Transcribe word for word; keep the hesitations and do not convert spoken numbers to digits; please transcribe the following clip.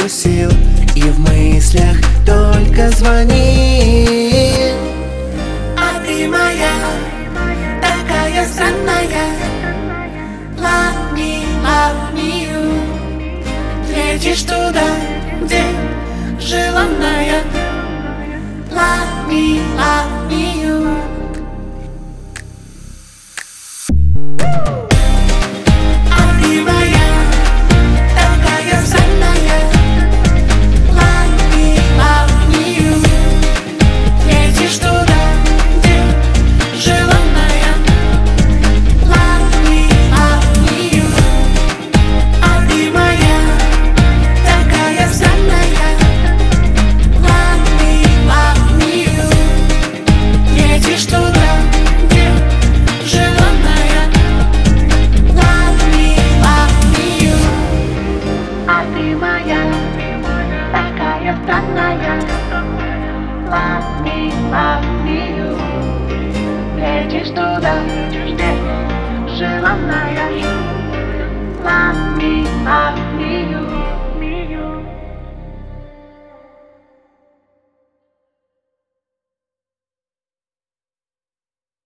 нету сил, и в мыслях только звони. А ты моя, такая странная. Love me, love me you. Летишь туда, где желанная. Love me, love